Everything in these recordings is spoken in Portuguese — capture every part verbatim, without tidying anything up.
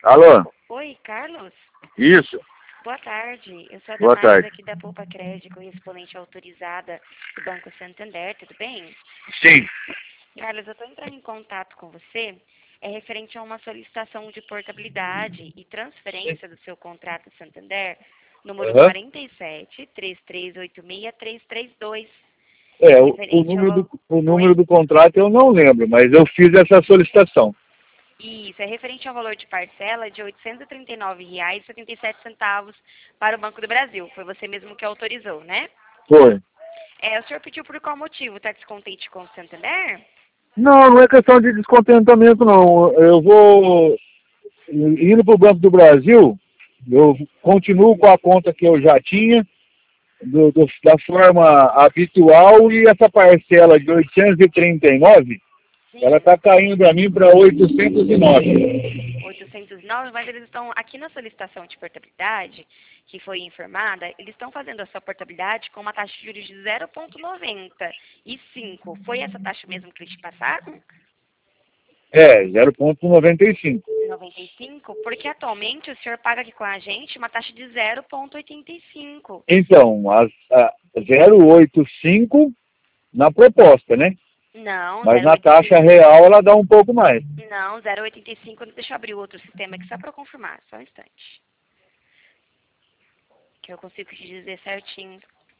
Alô? Oi, Carlos? Isso. Boa tarde. Eu sou a Boa Damares tarde. aqui da Poupa Crédito, correspondente autorizada do Banco Santander, tudo bem? Sim. Carlos, eu estou entrando em contato com você, é referente a uma solicitação de portabilidade e transferência do seu contrato Santander, número Aham. quarenta e sete, três três oito seis, três três dois, É, o, o referente número ao... do, o número Oi? do contrato eu não lembro, mas eu fiz essa solicitação. Isso, é referente ao valor de parcela de oitocentos e trinta e nove reais e setenta e sete centavos para o Banco do Brasil. Foi você mesmo que autorizou, né? Foi. É, o senhor pediu por qual motivo? Está descontente com o Santander? Não, não é questão de descontentamento, não. Eu vou indo para o Banco do Brasil, eu continuo com a conta que eu já tinha, do, do- da forma habitual, e essa parcela de oitocentos e trinta e nove, ela Sim, está caindo para mim para oitocentos e nove. oitocentos e nove, mas eles estão aqui na solicitação de portabilidade, que foi informada, eles estão fazendo a sua portabilidade com uma taxa de juros de zero vírgula noventa e cinco. Foi essa taxa mesmo que eles te passaram? É, zero vírgula noventa e cinco. noventa e cinco? Porque atualmente o senhor paga aqui com a gente uma taxa de zero vírgula oitenta e cinco. Então, a, a zero vírgula oitenta e cinco na proposta, né? Não, Mas na taxa zero vírgula oitenta e cinco. real ela dá um pouco mais. Não, zero vírgula oitenta e cinco. Deixa eu abrir o outro sistema aqui só para confirmar, só um instante. Que eu consigo te dizer certinho.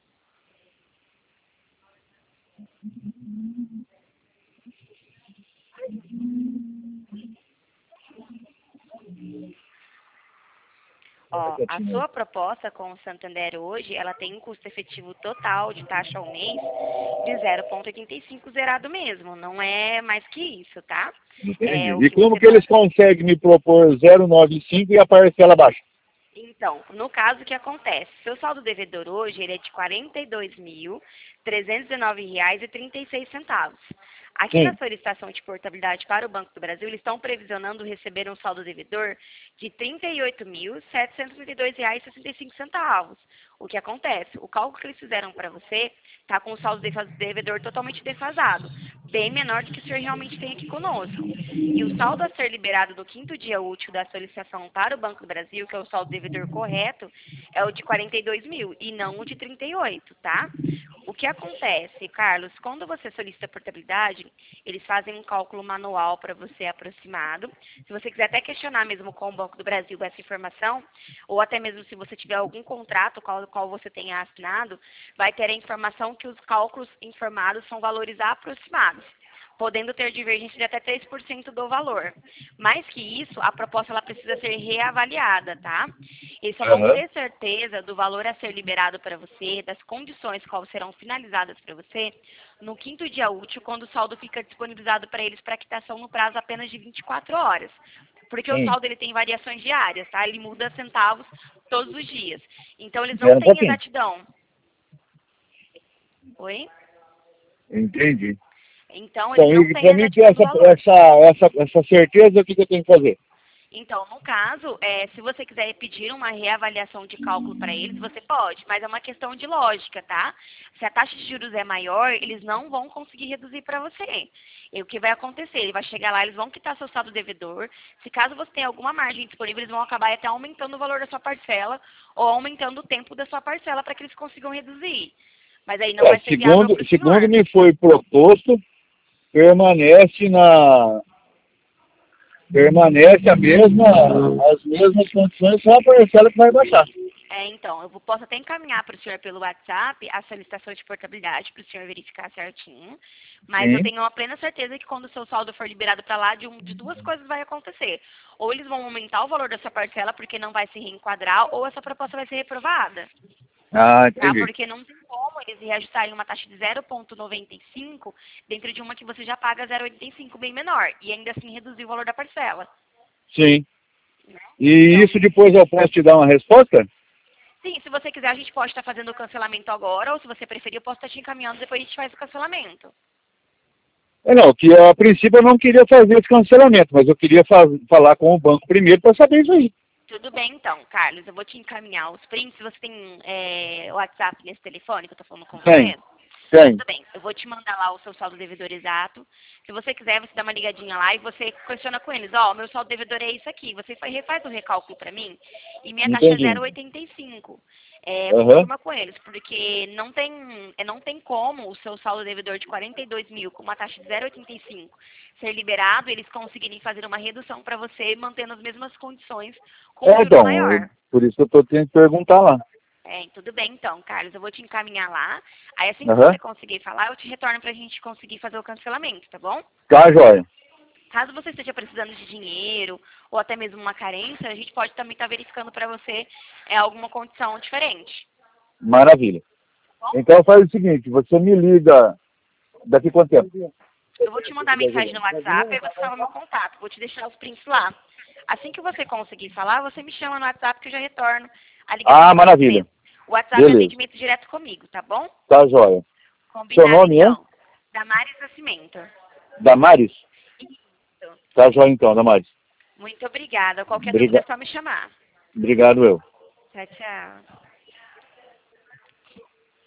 Ó, a sua proposta com o Santander hoje, ela tem um custo efetivo total de taxa ao mês de zero vírgula oitenta e cinco zerado mesmo. Não é mais que isso, tá? É Entendi. o E que como você que eles paga. conseguem me propor zero vírgula noventa e cinco e a parcela baixa? Então, no caso, o que acontece? Seu saldo devedor hoje ele é de quarenta e dois mil, trezentos e dezenove reais e trinta e seis centavos. Aqui na Sim. solicitação de portabilidade para o Banco do Brasil, eles estão previsionando receber um saldo devedor de trinta e oito mil, setecentos e trinta e dois reais e sessenta e cinco centavos. O que acontece? O cálculo que eles fizeram para você está com o saldo defa- devedor totalmente defasado, bem menor do que o senhor realmente tem aqui conosco. E o saldo a ser liberado no quinto dia útil da solicitação para o Banco do Brasil, que é o saldo devedor correto, é o de quarenta e dois mil e não o de trinta e oito, tá? O que acontece, Carlos, quando você solicita portabilidade, eles fazem um cálculo manual para você aproximado. Se você quiser até questionar mesmo com o Banco do Brasil essa informação, ou até mesmo se você tiver algum contrato qual, qual você tenha assinado, vai ter a informação que os cálculos informados são valores aproximados, podendo ter divergência de até três por cento do valor. Mais que isso, a proposta ela precisa ser reavaliada, tá? Eles só vão Aham. ter certeza do valor a ser liberado para você, das condições quais serão finalizadas para você, no quinto dia útil, quando o saldo fica disponibilizado para eles para quitação no prazo apenas de vinte e quatro horas. Porque o Sim. saldo ele tem variações diárias, tá? Ele muda centavos todos os dias. Então, eles não Espera um têm pouquinho. exatidão. Oi? Entendi. Então, eles Então, não e têm para mim ter exatidão do essa, valor. essa, essa, essa certeza, o que, que eu tenho que fazer? Então, no caso, é, se você quiser pedir uma reavaliação de cálculo para eles, você pode, mas é uma questão de lógica, tá? Se a taxa de juros é maior, eles não vão conseguir reduzir para você. E o que vai acontecer? Ele vai chegar lá, eles vão quitar seu saldo devedor. Se caso você tenha alguma margem disponível, eles vão acabar até aumentando o valor da sua parcela ou aumentando o tempo da sua parcela para que eles consigam reduzir. Mas aí não É, vai ser viável segundo, para o segundo senhor. me foi proposto, permanece na permanece a mesma, as mesmas condições, só a parcela que vai baixar. É, então, eu vou- posso até encaminhar para o senhor pelo WhatsApp a solicitação de portabilidade para o senhor verificar certinho, mas eu Sim. tenho uma plena certeza que quando o seu saldo for liberado para lá, de, um- de duas coisas vai acontecer. Ou eles vão aumentar o valor dessa parcela porque não vai se reenquadrar, ou essa proposta vai ser reprovada, Ah, tá? entendi. Porque não tem como eles reajustarem uma taxa de zero vírgula noventa e cinco dentro de uma que você já paga zero vírgula oitenta e cinco bem menor, e ainda assim reduzir o valor da parcela, Sim. né? E Então, isso depois eu posso te dar uma resposta? sim, se você quiser, a gente pode estar fazendo o cancelamento agora, ou se você preferir, eu posso estar te encaminhando, depois a gente faz o cancelamento. É, não, que a princípio eu não queria fazer esse cancelamento, mas eu queria fa falar com o banco primeiro para saber isso aí. Tudo bem, então, Carlos, eu vou te encaminhar os prints. Você tem é, WhatsApp nesse telefone que eu tô falando com Tem. você? Tem. Tudo bem, eu vou te mandar lá o seu saldo devedor exato. Se você quiser, você dá uma ligadinha lá e você questiona com eles, ó, oh, meu saldo devedor é isso aqui, você refaz o recálculo para mim e minha taxa é Entendi. zero vírgula oitenta e cinco. É, Aham. confirma com eles, porque não tem, é, não tem como o seu saldo devedor de quarenta e dois mil com uma taxa de zero vírgula oitenta e cinco ser liberado, eles conseguirem fazer uma redução para você, mantendo as mesmas condições com um É, juro então, maior. eu- por isso que eu tô tendo que perguntar lá. É, tudo bem então, Carlos, eu vou te encaminhar lá. Aí assim que Aham. você conseguir falar, eu te retorno pra gente conseguir fazer o cancelamento, tá bom? Tá, joia. Caso você esteja precisando de dinheiro ou até mesmo uma carência, a gente pode também estar verificando pra você é, alguma condição diferente. Maravilha. Então faz o seguinte, você me liga daqui quanto tempo? Eu vou te mandar mensagem no WhatsApp e você fala meu contato. Vou te deixar os prints lá. Assim que você conseguir falar, você me chama no WhatsApp que eu já retorno a ligação Ah, pra maravilha. você. O WhatsApp é Beleza. atendimento direto comigo, tá bom? Tá, joia. Seu Combinado nome é? então. Damares Nascimento. Damares? Isso. Tá, joia então, Damares. Muito obrigada. Qualquer dúvida Briga... é só me chamar. Obrigado, eu. Tchau, tchau.